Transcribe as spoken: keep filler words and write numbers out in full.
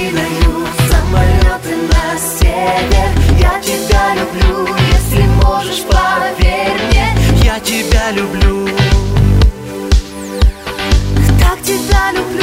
передаю самолеты на север. Я тебя люблю, если можешь, поверь мне. Я тебя люблю, так тебя люблю.